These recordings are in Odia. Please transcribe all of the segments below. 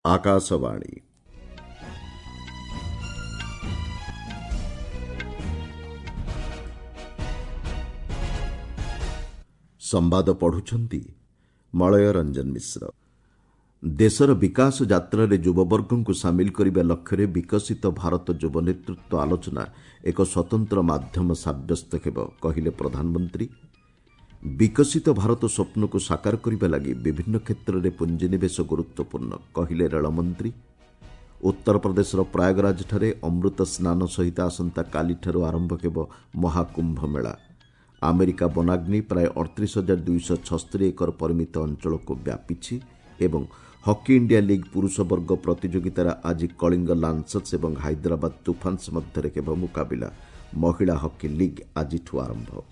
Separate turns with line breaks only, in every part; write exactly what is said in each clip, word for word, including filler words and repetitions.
आकाशवाणी संवाद पढ़ुछंती मलय रंजन मिश्र। देशर विकास यात्रा युववर्ग को सामिल करने लक्ष्य विकसित भारत युव नेतृत्व आलोचना एक स्वतंत्र माध्यम साब्यस्त हेब कहिले प्रधानमंत्री। विकसित भारत स्वप्न को साकार करने लगी विभिन्न क्षेत्र में पुंजीनिवेश गुरुत्वपूर्ण कहिले रेलमंत्री। उत्तर प्रदेश प्रयागराज ठारे अमृत स्नान सहित आसंता काली ठारू आरंभ हेब महाकुंभ मेला। अमेरिका वनाग्नि प्राय अड़तीस हजार दुईश छस्तरी एकर परिमित अंचल को व्यापी एवं हॉकी इंडिया लीग पुरुष वर्ग प्रतियोगितार आज कलिंग लान्सर्स और हैदराबाद तुफान्स मध्य हेब मुकाबिला। महिला हॉकी लीग आज आरंभ।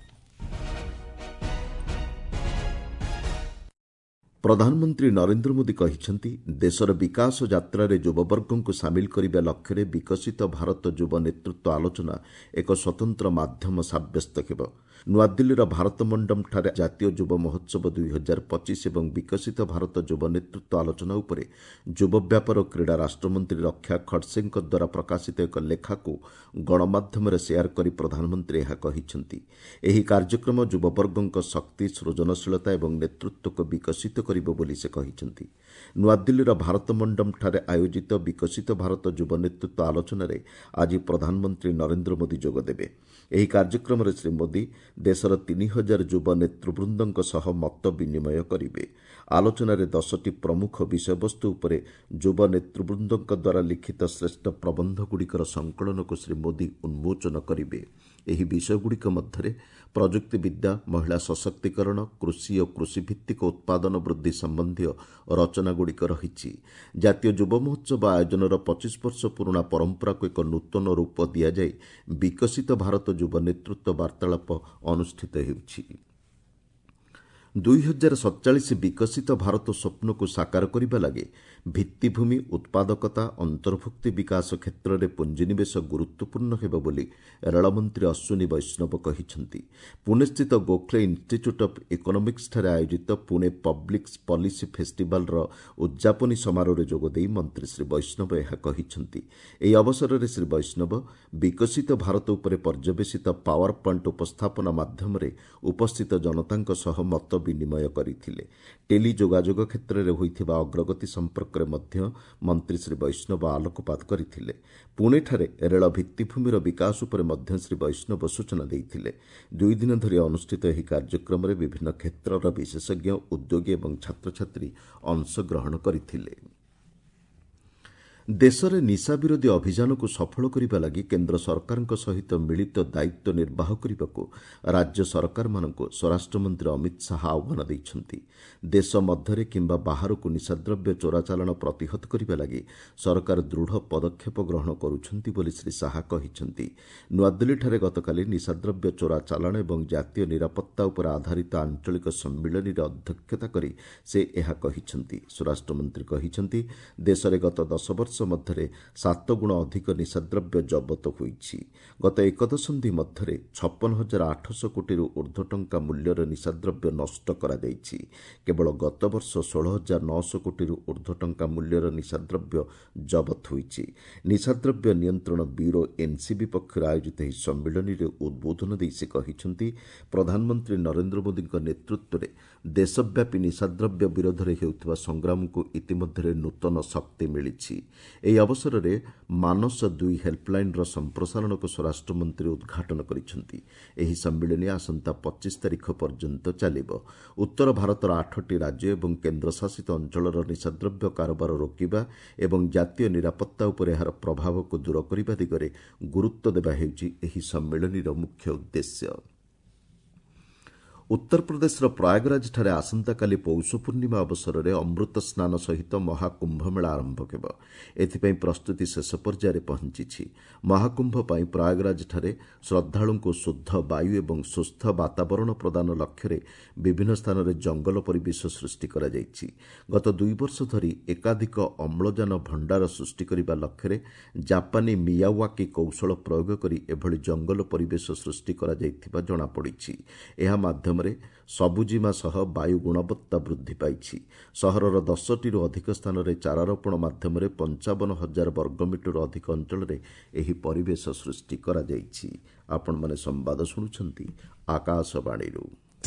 प्रधानमंत्री नरेंद्र मोदी कहिसेंति देशर विकास यात्रा युववर्ग को सामिल करने लक्ष्य विकसित भारत युव नेतृत्व आलोचना एक स्वतंत्र माध्यम साब्यस्त हेब। नुआदिल्लीर भारत मंडम ठारे जातीय युव महोत्सव दुई हजार पचिश एवं विकसित भारत युव नेतृत्व आलोचना उपरे युव व्यापार और क्रीड़ा राष्ट्रमंत्री रक्षा खड़सेंक द्वारा प्रकाशित एक लेखा को गणमाध्यम शेयर कर प्रधानमंत्री यह कहिसेंति। एही कार्यक्रम युववर्गक शक्ति सृजनशीलता एवं नेतृत्व को विकसित करिबो बोली से कहिसेंति। नुआदिल्लीर भारत मंडम ठारे आयोजित विकसित भारत युव नेतृत्व आलोचना रे आज प्रधानमंत्री नरेंद्र मोदी जोग देबे। एही कार्यक्रम रे श्री मोदी देशर तीन हजार युव नेतृवृंदों सह मत विनिमय करिवे। आलोचना रे दसटी प्रमुख विषयवस्तु उपरे युव नेतृवृंदों द्वारा लिखित श्रेष्ठ प्रबंध गुड़िकर संकलन को श्री मोदी उन्मोचन करिवे। एही विषयगुड़िक मध्य प्रजुक्ति विद्या, महिला सशक्तिकरण, कृषि और कृषिभित्तिक उत्पादन वृद्धि संबंधी रचनागुड़िक रही। जातीय युव महोत्सव आयोजन पच्चीस वर्ष पुराणा परंपरा को एक नूतन रूप दिजाई विकसित भारत युव नेतृत्व वार्तालाप अनुष्ठित होउछि। दुई हजार सतचाश विकसित भारत स्वप्न को साकार करने लगे भित्तिभूमि उत्पादकता अंतर्भुक्ति विकास क्षेत्र में पुंजीनिवेश गुरुत्वपूर्ण हेब बोली रेलमंत्री अश्विनी वैष्णव कहिसेंति। पुणे स्थित गोखले इंस्टीट्यूट ऑफ इकोनॉमिक्स ठारे आयोजित पुणे पब्लिक पॉलिसी फेस्टिवल उद्यापनी समारोह जोग देई मंत्री श्री वैष्णव यह कहिसेंति। एही अवसर में श्री वैष्णव विकसित भारत उपरे पर्यवेसित पावर पॉइंट उपस्थापना माध्यम उपस्थित जनतांक सह मत विनिमय करथिले। टेली जोगाजोग क्षेत्र में होइथिबा अग्रगति संपर्क में मध्य मंत्री श्री वैष्णव आलोकपात करथिले। पुणे ठारे रेल भित्तिभूमिर विकास उपरे मध्य श्री वैष्णव सूचना देइथिले। दुई दिन धरि अनुष्ठित एही कार्यक्रम में विभिन्न क्षेत्रर विशेषज्ञ, उद्योगी और छात्र छात्री अंशग्रहण करथिले। देश में निशा विरोधी अभियान को सफल करने लगी केन्द्र सरकार सहित मिलित दायित्व निर्वाह करने को राज्य सरकार मानक स्वराष्ट्रमंत्री अमित शाह आह्वान देइछन्ति। देश मध्य किंबा बाहर को निशाद्रव्य चोराचालान प्रतिहत करने लगी सरकार दृढ़ पदक्षेप ग्रहण करुछन्ति बोली श्री शाह कहिछन्ति। नुआदिल्ली गतकाली निशाद्रव्य चोराचालान एवं जातीय निरापत्ता उपर आधारित आंचलिक सम्मिलन अध्यक्षता करी से यह कहिछन्ति। स्वराष्ट्रमंत्री कहिछन्ति देश में गत दस वर्ष मध्य सात गुण अधिक निशाद्रव्य जबत होइछि। गत एक दशंधि मध्य छप्पन हजार आठश कोटी ऊर्ध्व टंका मूल्यर निशाद्रव्य नष्ट करा जाइछि। केवल गत वर्ष षोलह हजार नौश कोटी ऊर्ध्व टंका मूल्यर निशाद्रव्य जबत होइछि। निशाद्रव्य नियंत्रण ब्यूरो एनसीबी पक्षर आयोजित ଏହି ସମ୍ମିଳନୀରେ उद्बोधन देई से कहिसेंति प्रधानमंत्री नरेंद्र मोदी नेतृत्व में देशव्यापी निशाद्रव्य विरोध में हेउथिबा संग्राम को इतिमध्य नूतन शक्ति मिलिछि। ଏହି ଅବସରରେ ମାନସ ଦୁଇ ହେଲ୍ପଲାଇନ୍ର ସମ୍ପ୍ରସାରଣକୁ ସ୍ୱରାଷ୍ଟ୍ରମନ୍ତ୍ରୀ ଉଦ୍ଘାଟନ କରିଛନ୍ତି। ଏହି ସମ୍ମିଳନୀ ଆସନ୍ତା ପଚିଶ ତାରିଖ ପର୍ଯ୍ୟନ୍ତ ଚାଲିବ। ଉତ୍ତର ଭାରତର ଆଠଟି ରାଜ୍ୟ ଏବଂ କେନ୍ଦ୍ରଶାସିତ ଅଞ୍ଚଳର ନିଶାଦ୍ରବ୍ୟ କାରବାର ରୋକିବା ଏବଂ ଜାତୀୟ ନିରାପତ୍ତା ଉପରେ ଏହାର ପ୍ରଭାବକୁ ଦୂର କରିବା ଦିଗରେ ଗୁରୁତ୍ୱ ଦେବା ହେଉଛି ଏହି ସମ୍ମିଳନୀର ମୁଖ୍ୟ ଉଦ୍ଦେଶ୍ୟ। उत्तर प्रदेश प्रयागराज ठारे आसंताकाली पौष पूर्णिमा अवसर में अमृत स्नान सहित महाकुंभमेला आरंभ हेब। एथिपाई प्रस्तुति शेष पर्यायर पहुंची। महाकुंभ पर प्रयागराज ठारे श्रद्धालुओं को शुद्ध वायु एवं सुस्थ वातावरण प्रदान लक्ष्य विभिन्न स्थान में जंगल परिवेश सृष्टि करा जायछि। गत दुई वर्ष धरी एकाधिक अम्लजान भंडार सृष्टि करने लक्ष्य जापानी मियावाकी कौशल प्रयोग कर एभली जंगल परिवेश सृष्टि करा जायथिबा जणापड़िछि। एहा माध्यम ମାଧ୍ୟମରେ ସବୁଜିମା ସହ ବାୟୁ ଗୁଣବତ୍ତା ବୃଦ୍ଧି ପାଇଛି। ସହରର ଦଶଟିରୁ ଅଧିକ ସ୍ଥାନରେ ଚାରାରୋପଣ ମାଧ୍ୟମରେ ପଞ୍ଚାବନ ହଜାର ବର୍ଗମିଟର ଅଧିକ ଅଞ୍ଚଳରେ ଏହି ପରିବେଶ ସୃଷ୍ଟି କରାଯାଇଛି। ଆପଣମାନେ ସମ୍ବାଦ ଶୁଣୁଛନ୍ତି ଆକାଶବାଣୀରୁ।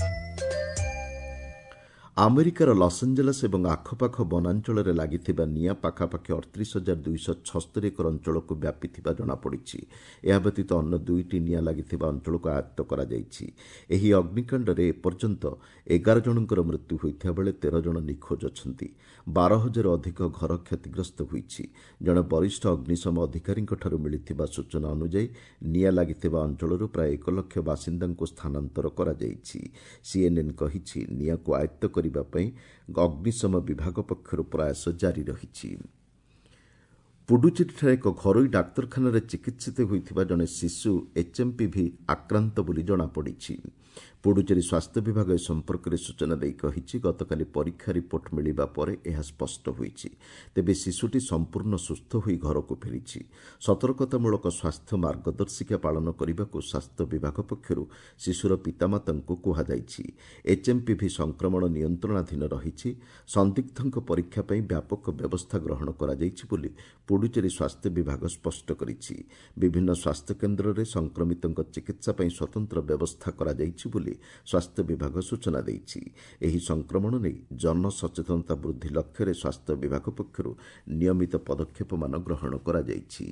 ଆମେରିକାର ଲସ୍ଆଞ୍ଜେଲସ୍ ଏବଂ ଆଖପାଖ ବନାଞ୍ଚଳରେ ଲାଗିଥିବା ନିଆଁ ପାଖାପାଖି ଅଠତିରିଶ ହଜାର ଦୁଇଶହ ଛସ୍ତରୀ ଏକର ଅଞ୍ଚଳକୁ ବ୍ୟାପିଥିବା ଜଣାପଡ଼ିଛି। ଏହା ବ୍ୟତୀତ ଅନ୍ୟ ଦୁଇଟି ନିଆଁ ଲାଗିଥିବା ଅଞ୍ଚଳକୁ ଆୟତ୍ତ କରାଯାଇଛି। ଏହି ଅଗ୍ନିକାଣ୍ଡରେ ଏପର୍ଯ୍ୟନ୍ତ ଏଗାର ଜଣଙ୍କର ମୃତ୍ୟୁ ହୋଇଥିବା ବେଳେ ତେର ଜଣ ନିଖୋଜ ଅଛନ୍ତି। ବାର ହଜାରରୁ ଅଧିକ ଘର କ୍ଷତିଗ୍ରସ୍ତ ହୋଇଛି। ଜଣେ ବରିଷ୍ଠ ଅଗ୍ନିଶମ ଅଧିକାରୀଙ୍କଠାରୁ ମିଳିଥିବା ସୂଚନା ଅନୁଯାୟୀ ନିଆଁ ଲାଗିଥିବା ଅଞ୍ଚଳରୁ ପ୍ରାୟ ଏକ ଲକ୍ଷ ବାସିନ୍ଦାଙ୍କୁ ସ୍ଥାନାନ୍ତର କରାଯାଇଛି। ସିଏନ୍ଏନ୍ କହିଛି ନିଆଁକୁ ଆୟତ୍ତ କରିବା ପାଇଁ ଅଗ୍ନିଶମ ବିଭାଗ ପକ୍ଷରୁ ପ୍ରୟାସ ଜାରି ରହିଛି। ପୁଡୁଚେରୀଠାରେ ଏକ ଘରୋଇ ଡାକ୍ତରଖାନାରେ ଚିକିତ୍ସିତ ହୋଇଥିବା ଜଣେ ଶିଶୁ ଏଚ୍ଏମ୍ପିଭି ଆକ୍ରାନ୍ତ ବୋଲି ଜଣାପଡ଼ିଛି। ପୁଡୁଚେରୀ ସ୍ୱାସ୍ଥ୍ୟ ବିଭାଗ ଏ ସମ୍ପର୍କରେ ସୂଚନା ଦେଇ କହିଛି ଗତକାଲି ପରୀକ୍ଷା ରିପୋର୍ଟ ମିଳିବା ପରେ ଏହା ସ୍ପଷ୍ଟ ହୋଇଛି। ତେବେ ଶିଶୁଟି ସମ୍ପୂର୍ଣ୍ଣ ସୁସ୍ଥ ହୋଇ ଘରକୁ ଫେରିଛି। ସତର୍କତାମୂଳକ ସ୍ୱାସ୍ଥ୍ୟ ମାର୍ଗଦର୍ଶିକା ପାଳନ କରିବାକୁ ସ୍ୱାସ୍ଥ୍ୟ ବିଭାଗ ପକ୍ଷରୁ ଶିଶୁର ପିତାମାତାଙ୍କୁ କୁହାଯାଇଛି। ଏଚ୍ଏମ୍ପିଭି ସଂକ୍ରମଣ ନିୟନ୍ତ୍ରଣାଧୀନ ରହିଛି। ସନ୍ଦିଗ୍ଧଙ୍କ ପରୀକ୍ଷା ପାଇଁ ବ୍ୟାପକ ବ୍ୟବସ୍ଥା ଗ୍ରହଣ କରାଯାଇଛି ବୋଲି ପୁଡୁଚେରୀ ସ୍ୱାସ୍ଥ୍ୟ ବିଭାଗ ସ୍ପଷ୍ଟ କରିଛି। ବିଭିନ୍ନ ସ୍ୱାସ୍ଥ୍ୟକେନ୍ଦ୍ରରେ ସଂକ୍ରମିତଙ୍କ ଚିକିତ୍ସା ପାଇଁ ସ୍ୱତନ୍ତ୍ର ବ୍ୟବସ୍ଥା କରାଯାଇଛି ବୋଲି ସ୍ୱାସ୍ଥ୍ୟ ବିଭାଗ ସୂଚନା ଦେଇଛି। ଏହି ସଂକ୍ରମଣ ନେଇ ଜନସଚେତନତା ବୃଦ୍ଧି ଲକ୍ଷ୍ୟରେ ସ୍ୱାସ୍ଥ୍ୟ ବିଭାଗ ପକ୍ଷରୁ ନିୟମିତ ପଦକ୍ଷେପମାନ ଗ୍ରହଣ କରାଯାଇଛି।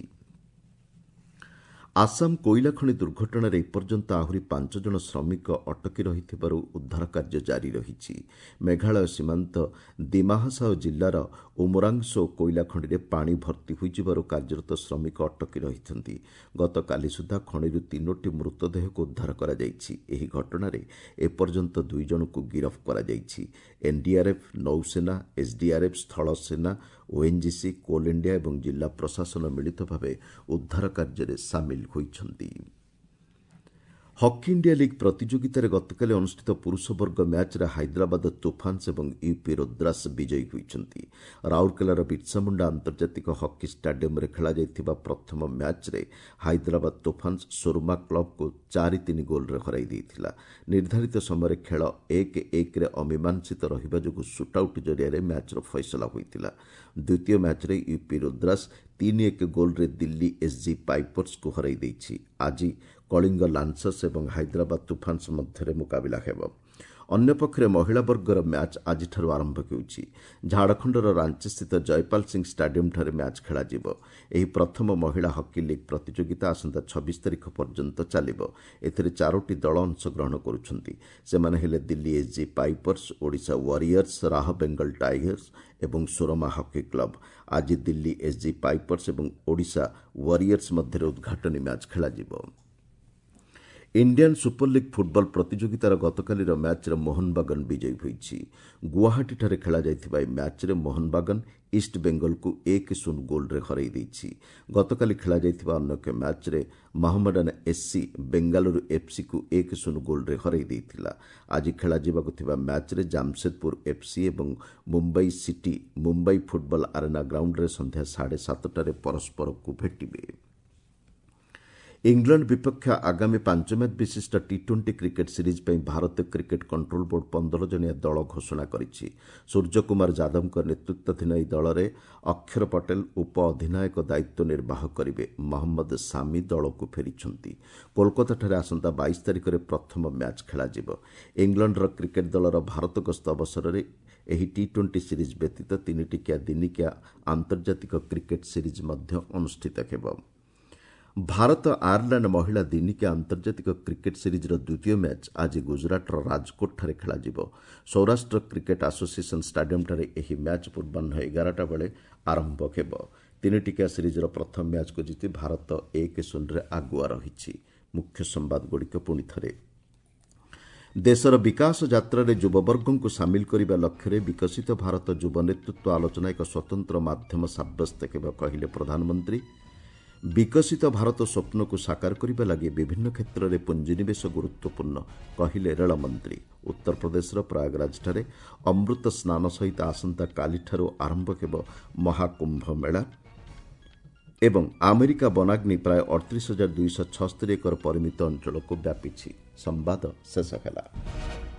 ଆସାମ କୋଇଲା ଖଣି ଦୁର୍ଘଟଣାରେ ଏପର୍ଯ୍ୟନ୍ତ ଆହୁରି ପାଞ୍ଚ ଜଣ ଶ୍ରମିକ ଅଟକି ରହିଥିବାରୁ ଉଦ୍ଧାର କାର୍ଯ୍ୟ ଜାରି ରହିଛି। ମେଘାଳୟ ସୀମାନ୍ତ ଦିମାହାସାଓ ଜିଲ୍ଲାର ଉମରାଂସୋ କୋଇଲା ଖଣିରେ ପାଣି ଭର୍ତ୍ତି ହୋଇଯିବାରୁ କାର୍ଯ୍ୟରତ ଶ୍ରମିକ ଅଟକି ରହିଛନ୍ତି। ଗତକାଲି ସୁଦ୍ଧା ଖଣିରୁ ତିନୋଟି ମୃତଦେହକୁ ଉଦ୍ଧାର କରାଯାଇଛି। ଏହି ଘଟଣାରେ ଏପର୍ଯ୍ୟନ୍ତ ଦୁଇ ଜଣଙ୍କୁ ଗିରଫ କରାଯାଇଛି। ଏନ୍ଡିଆର୍ଏଫ୍, ନୌସେନା, ଏସ୍ଡିଆର୍ଏଫ୍, ସ୍ଥଳସେନା, ଓଏନ୍ଜିସି, କୋଲ୍ ଇଣ୍ଡିଆ ଏବଂ ଜିଲ୍ଲା ପ୍ରଶାସନ ମିଳିତ ଭାବେ ଉଦ୍ଧାର କାର୍ଯ୍ୟରେ ସାମିଲ ହୋଇଛନ୍ତି। ହକି ଇଣ୍ଡିଆ ଲିଗ୍ ପ୍ରତିଯୋଗିତାରେ ଗତକାଲି ଅନୁଷ୍ଠିତ ପୁରୁଷ ବର୍ଗ ମ୍ୟାଚ୍ରେ ହାଇଦ୍ରାବାଦ ତୋଫାନ୍ସ ଏବଂ ୟୁପି ରୁଦ୍ରାସ ବିଜୟୀ ହୋଇଛନ୍ତି। ରାଉରକେଲାର ବିର୍ସାମୁଣ୍ଡା ଆନ୍ତର୍ଜାତିକ ହକି ଷ୍ଟାଡିୟମରେ ଖେଳାଯାଇଥିବା ପ୍ରଥମ ମ୍ୟାଚ୍ରେ ହାଇଦ୍ରାବାଦ ତୋଫାନ୍ସ ସୁରମା କ୍ଲବ୍କୁ ଚାରି ତିନି ଗୋଲ୍ରେ ହରାଇ ଦେଇଥିଲା। ନିର୍ଦ୍ଧାରିତ ସମୟରେ ଖେଳ ଏକ ଏକରେ ଅମୀମାଂସିତ ରହିବା ଯୋଗୁଁ ସୁଟ୍ଆଉଟ୍ ଜରିଆରେ ମ୍ୟାଚ୍ର ଫଇସଲା ହୋଇଥିଲା। ଦ୍ୱିତୀୟ ମ୍ୟାଚ୍ରେ ୟୁପି ରୁଦ୍ରାସ ତିନି ଏକ ଗୋଲ୍ରେ ଦିଲ୍ଲୀ ଏସ୍ଜି ପାଇପର୍ସକୁ ହରାଇ ଦେଇଛି। ଆଜି କଳିଙ୍ଗ ଲାନ୍ସର୍ସ ଏବଂ ହାଇଦ୍ରାବାଦ ତୁଫାନ୍ସ ମଧ୍ୟରେ ମୁକାବିଲା ହେବ। ଅନ୍ୟପକ୍ଷରେ ମହିଳା ବର୍ଗର ମ୍ୟାଚ୍ ଆଜିଠାରୁ ଆରମ୍ଭ ହେଉଛି। ଝାଡ଼ଖଣ୍ଡର ରାଞ୍ଚିସ୍ଥିତ ଜୟପାଲ ସିଂ ଷ୍ଟାଡିୟମ୍ଠାରେ ମ୍ୟାଚ୍ ଖେଳାଯିବ। ଏହି ପ୍ରଥମ ମହିଳା ହକି ଲିଗ୍ ପ୍ରତିଯୋଗିତା ଆସନ୍ତା ଛବିଶ ତାରିଖ ପର୍ଯ୍ୟନ୍ତ ଚାଲିବ। ଏଥିରେ ଚାରୋଟି ଦଳ ଅଂଶଗ୍ରହଣ କରୁଛନ୍ତି। ସେମାନେ ହେଲେ Delhi S G pipers, Odisha warriors, Rarh Bengal tigers ଏବଂ ସୁରମା ହକି କ୍ଲବ୍। ଆଜି ଦିଲ୍ଲୀ ଏସ୍ଜି ପାଇପର୍ସ ଏବଂ ଓଡ଼ିଶା ୱାରିୟର୍ସ ମଧ୍ୟରେ ଉଦ୍ଘାଟନୀ ମ୍ୟାଚ୍ ଖେଳାଯିବ। ଇଣ୍ଡିଆନ୍ ସୁପର ଲିଗ୍ ଫୁଟବଲ ପ୍ରତିଯୋଗିତାର ଗତକାଲିର ମ୍ୟାଚ୍ରେ ମୋହନବାଗାନ ବିଜୟୀ ହୋଇଛି। ଗୁଆହାଟୀଠାରେ ଖେଳାଯାଇଥିବା ଏହି ମ୍ୟାଚ୍ରେ ମୋହନବାଗାନ ଇଷ୍ଟବେଙ୍ଗଲକୁ ଏକ ଶୂନ ଗୋଲ୍ରେ ହରାଇ ଦେଇଛି। ଗତକାଲି ଖେଳାଯାଇଥିବା ଅନ୍ୟ ଏକ ମ୍ୟାଚ୍ରେ ମହମ୍ମଡାନ ଏସ୍ସି ବେଙ୍ଗାଲୁରୁ ଏଫ୍ସିକୁ ଏକ ଶୂନ ଗୋଲ୍ରେ ହରାଇ ଦେଇଥିଲା। ଆଜି ଖେଳାଯିବାକୁ ଥିବା ମ୍ୟାଚ୍ରେ ଜାମସେଦପୁର ଏଫ୍ସି ଏବଂ Mumbai city Mumbai football arena ଗ୍ରାଉଣ୍ଡରେ ସନ୍ଧ୍ୟା ସାଢ଼େ ସାତଟାରେ ପରସ୍ପରକୁ ଭେଟିବେ। ଇଂଲଣ୍ଡ ବିପକ୍ଷ ଆଗାମୀ ପାଞ୍ଚ ମ୍ୟାଚ୍ ବିଶିଷ୍ଟ ଟି ଟ୍ୱେଣ୍ଟି କ୍ରିକେଟ୍ ସିରିଜ୍ ପାଇଁ ଭାରତୀୟ କ୍ରିକେଟ୍ କଣ୍ଟ୍ରୋଲ ବୋର୍ଡ ପନ୍ଦର ଜଣିଆ ଦଳ ଘୋଷଣା କରିଛି। ସୂର୍ଯ୍ୟକୁମାର ଯାଦବଙ୍କ ନେତୃତ୍ୱାଧୀନ ଏହି ଦଳରେ ଅକ୍ଷର ପଟେଲ ଉପ ଅଧିନାୟକ ଦାୟିତ୍ୱ ନିର୍ବାହ କରିବେ। ମହମ୍ମଦ ସାମି ଦଳକୁ ଫେରିଛନ୍ତି। କୋଲକାତାଠାରେ ଆସନ୍ତା ବାଇଶ ତାରିଖରେ ପ୍ରଥମ ମ୍ୟାଚ୍ ଖେଳାଯିବ। ଇଂଲଣ୍ଡର କ୍ରିକେଟ୍ ଦଳର ଭାରତ ଗସ୍ତ ଅବସରରେ ଏହି ଟି ଟ୍ୱେଣ୍ଟି ସିରିଜ୍ ବ୍ୟତୀତ ତିନିଟିକିଆ ଦିନିକିଆ ଆନ୍ତର୍ଜାତିକ କ୍ରିକେଟ୍ ସିରିଜ୍ ମଧ୍ୟ ଅନୁଷ୍ଠିତ ହେବ। ଭାରତ ଆୟାରଲାଣ୍ଡ ମହିଳା ଦିନିକିଆ ଆନ୍ତର୍ଜାତିକ କ୍ରିକେଟ୍ ସିରିଜ୍ର ଦ୍ୱିତୀୟ ମ୍ୟାଚ୍ ଆଜି ଗୁଜରାଟର ରାଜକୋଟଠାରେ ଖେଳାଯିବ। ସୌରାଷ୍ଟ୍ର କ୍ରିକେଟ୍ ଆସୋସିଏସନ୍ ଷ୍ଟାଡିୟମ୍ଠାରେ ଏହି ମ୍ୟାଚ୍ ପୂର୍ବାହ୍ନ ଏଗାରଟା ବେଳେ ଆରମ୍ଭ ହେବ। ତିନିଟିକିଆ ସିରିଜ୍ର ପ୍ରଥମ ମ୍ୟାଚ୍କୁ ଜିତି ଭାରତ ଏକ ଶୂନରେ ଆଗୁଆ ରହିଛି। ମୁଖ୍ୟ ସମ୍ବାଦଗୁଡ଼ିକ ପୁଣି ଥରେ। ଦେଶର ବିକାଶ ଯାତ୍ରାରେ ଯୁବବର୍ଗଙ୍କୁ ସାମିଲ କରିବା ଲକ୍ଷ୍ୟରେ ବିକଶିତ ଭାରତ ଯୁବ ନେତୃତ୍ୱ ଆଲୋଚନା ଏକ ସ୍ୱତନ୍ତ୍ର ମାଧ୍ୟମ ସାବ୍ୟସ୍ତ ହେବ କହିଲେ ପ୍ରଧାନମନ୍ତ୍ରୀ। ବିକଶିତ ଭାରତ ସ୍ୱପ୍ନକୁ ସାକାର କରିବା ଲାଗି ବିଭିନ୍ନ କ୍ଷେତ୍ରରେ ପୁଞ୍ଜିନିବେଶ ଗୁରୁତ୍ୱପୂର୍ଣ୍ଣ କହିଲେ ରେଳମନ୍ତ୍ରୀ। ଉତ୍ତରପ୍ରଦେଶର ପ୍ରୟାଗରାଜଠାରେ ଅମୃତ ସ୍ନାନ ସହିତ ଆସନ୍ତାକାଲିଠାରୁ ଆରମ୍ଭ ହେବ ମହାକୁମ୍ଭ ମେଳା ଏବଂ ଆମେରିକା ବନାଗ୍ନି ପ୍ରାୟ ଅଠତିରିଶ ହଜାର ଦୁଇଶହ ଛସ୍ତରୀ ଏକର ପରିମିତ ଅଞ୍ଚଳକୁ ବ୍ୟାପିଛି। ସମ୍ବାଦ ଶେଷ ହେଲା।